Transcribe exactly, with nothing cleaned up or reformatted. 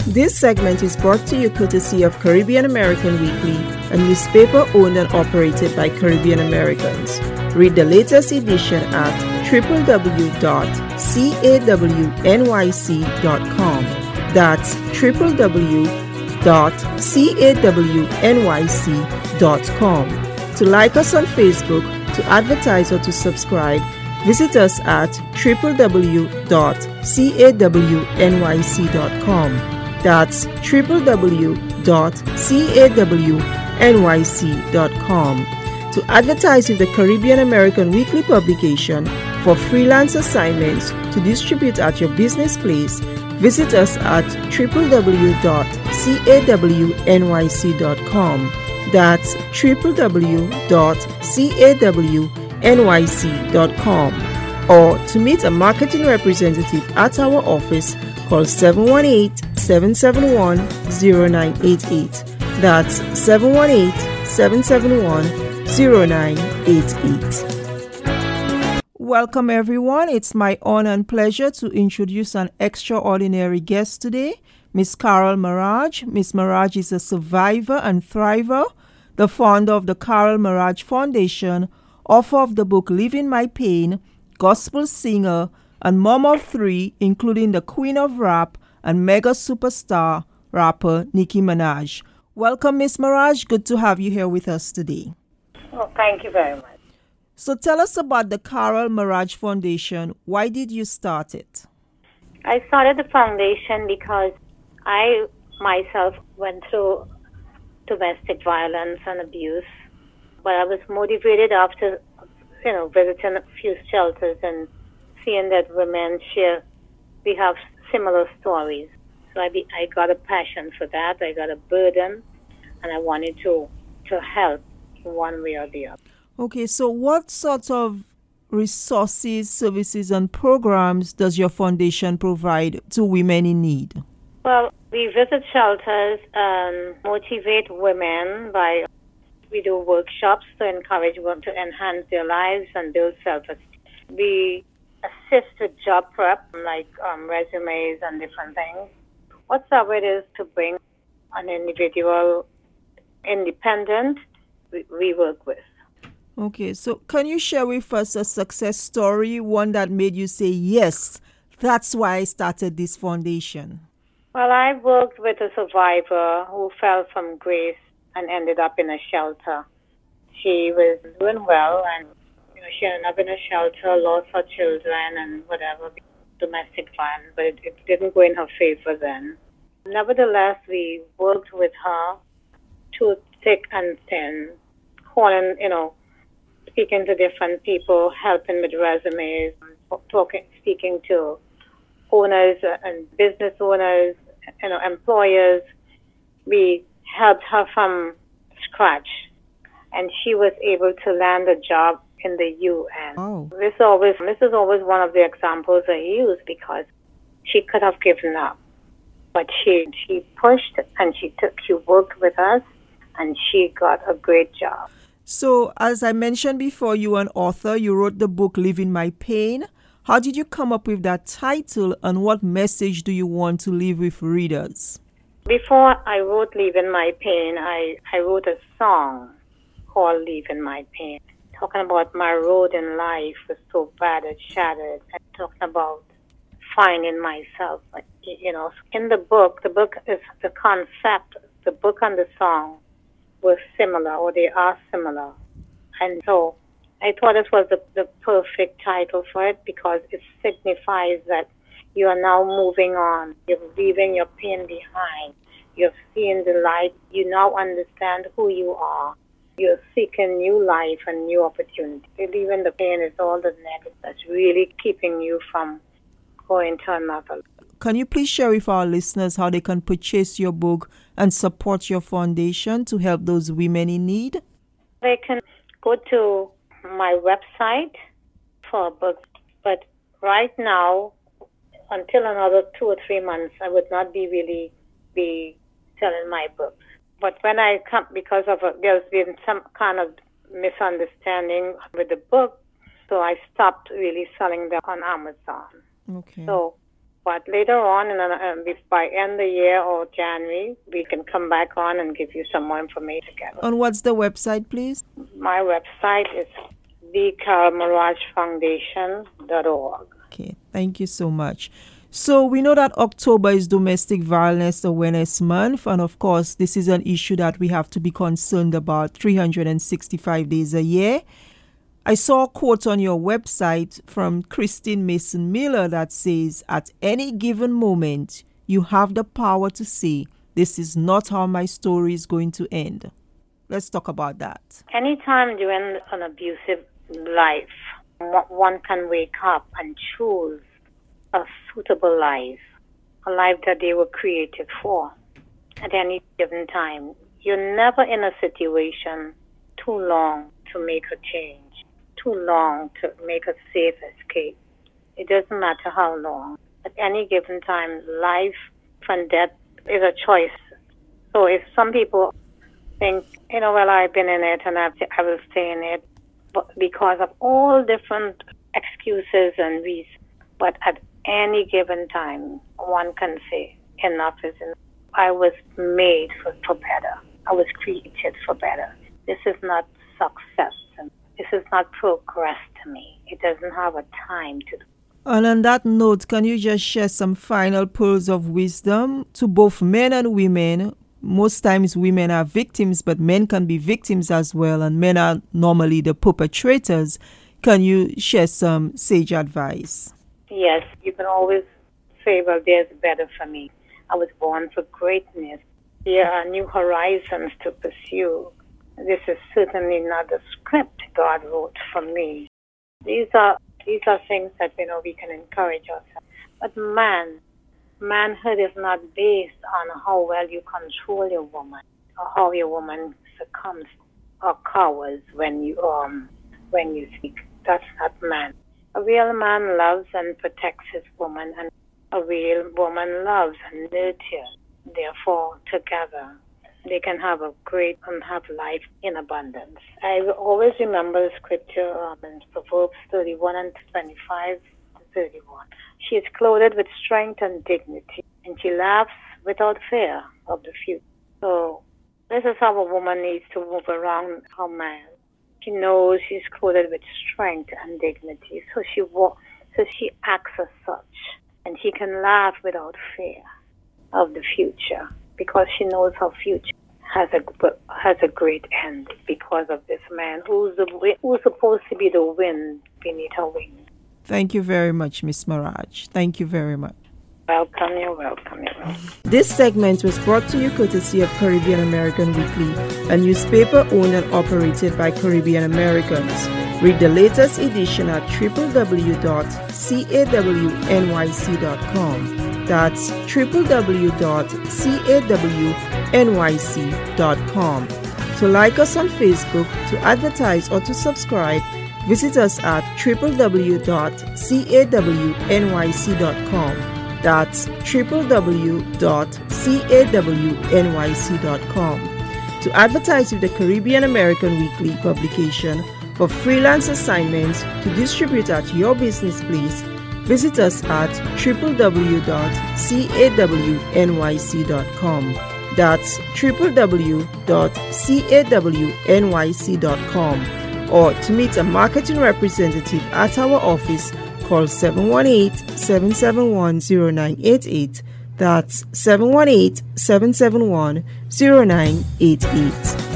This segment is brought to you courtesy of Caribbean American Weekly, a newspaper owned and operated by Caribbean Americans. Read the latest edition at w w w dot cawnyc dot com. That's w w w dot cawnyc dot com. To like us on Facebook, to advertise or to subscribe, visit us at w w w dot cawnyc dot com. That's w w w dot cawnyc dot com. To advertise with the Caribbean American Weekly publication for freelance assignments to distribute at your business place, visit us at w w w dot cawnyc dot com. That's w w w dot cawnyc dot com. Or to meet a marketing representative at our office, call seven one eight, seven seven one, zero nine eight eight. That's seven one eight, seven seven one, zero nine eight eight. Welcome everyone. It's my honor and pleasure to introduce an extraordinary guest today, Miss Carol Maraj. Miss Maraj is a survivor and thriver, the founder of the Carol Maraj Foundation, author of the book Living My Pain, gospel singer, and mom of three, including the queen of rap and mega superstar rapper Nicki Minaj. Welcome, Miss Maraj. Good to have you here with us today. Oh, thank you very much. So tell us about the Carol Maraj Foundation. Why did you start it? I started the foundation because I myself went through domestic violence and abuse, but I was motivated after, you know, visiting a few shelters and seeing that women share, we have similar stories. So I, be, I got a passion for that. I got a burden, and I wanted to, to help in one way or the other. Okay, so what sort of resources, services, and programs does your foundation provide to women in need? Well, we visit shelters and motivate women by, we do workshops to encourage women to enhance their lives and build self-esteem. We assist with job prep, like um, resumes and different things. Whatsoever it is to bring an individual independent, we, we work with. Okay, so can you share with us a success story, one that made you say, yes, that's why I started this foundation? Well, I worked with a survivor who fell from grace and ended up in a shelter. She was doing well, and you know, she ended up in a shelter, lost her children and whatever, domestic violence, but it, it didn't go in her favor then. Nevertheless, we worked with her through thick and thin, calling, you know, speaking to different people, helping with resumes, talking, speaking to owners and business owners, you know, employers. We helped her from scratch, and she was able to land a job in the U N. Oh. This always, this is always one of the examples I use because she could have given up, but she she pushed and she took, she worked with us, and she got a great job. So, as I mentioned before, you are an author. You wrote the book Living My Pain. How did you come up with that title, and what message do you want to leave with readers? Before I wrote Living My Pain, I, I wrote a song called Living My Pain, talking about my road in life was so bad it shattered, and talking about finding myself. You know, in the book, the book is the concept, the book and the song were similar, or they are similar. And so I thought it was the, the perfect title for it because it signifies that you are now moving on. You're leaving your pain behind. You're seeing the light. You now understand who you are. You're seeking new life and new opportunity. Leaving the pain is all the negative that's really keeping you from going to another. Can you please share with our listeners how they can purchase your book and support your foundation to help those women in need? They can go to my website for a book, but right now, until another two or three months, I would not be really be selling my books. But when I come, because of a, there's been some kind of misunderstanding with the book, so I stopped really selling them on Amazon. Okay. So But later on, in an, uh, by end of the year or January, we can come back on and give you some more information together. And what's the website, please? My website is the carol mirage foundation dot org. Okay, thank you so much. So we know that October is Domestic Violence Awareness Month, and of course, this is an issue that we have to be concerned about three hundred sixty-five days a year. I saw a quote on your website from Christine Mason Miller that says, at any given moment, you have the power to say, this is not how my story is going to end. Let's talk about that. Anytime during an abusive life, one can wake up and choose a suitable life, a life that they were created for at any given time. You're never in a situation too long to make a change, too long to make a safe escape. It doesn't matter how long. At any given time, life and death is a choice. So if some people think, you know, well, I've been in it and I've, I will stay in it, but because of all different excuses and reasons. But at any given time, one can say, enough is enough. I was made for, for better. I was created for better. This is not success. This is not progress to me. It doesn't have a time to do. And on that note, can you just share some final pearls of wisdom to both men and women? Most times women are victims, but men can be victims as well, and men are normally the perpetrators. Can you share some sage advice? Yes, you can always say, well, there's better for me. I was born for greatness. There are new horizons to pursue. This is certainly not the script God wrote for me. These are these are things that, you know, we can encourage ourselves. But man, manhood is not based on how well you control your woman or how your woman succumbs or cowers when you um when you speak. That's not man. A real man loves and protects his woman, and a real woman loves and nurtures. Therefore, together, they can have a great and have life in abundance. I will always remember the scripture um, in Proverbs thirty-one and twenty-five to thirty-one. She is clothed with strength and dignity, and she laughs without fear of the future. So this is how a woman needs to move around her man. She knows she's clothed with strength and dignity, so she walks, so she acts as such, and she can laugh without fear of the future, because she knows her future has a has a great end because of this man who's the, who's supposed to be the wind beneath her wings. Thank you very much, Miss Maraj. Thank you very much. Welcome, you're welcome, you're welcome. This segment was brought to you courtesy of Caribbean American Weekly, a newspaper owned and operated by Caribbean Americans. Read the latest edition at w w w dot cawnyc dot com. That's w w w dot cawnyc dot com. To like us on Facebook, to advertise, or to subscribe, visit us at w w w dot cawnyc dot com. That's w w w dot cawnyc dot com. To advertise with the Caribbean American Weekly publication for freelance assignments to distribute at your business place, visit us at w w w dot cawnyc dot com. That's w w w dot cawnyc dot com. Or to meet a marketing representative at our office, call seven one eight, seven seven one, zero nine eight eight. That's seven one eight, seven seven one, zero nine eight eight.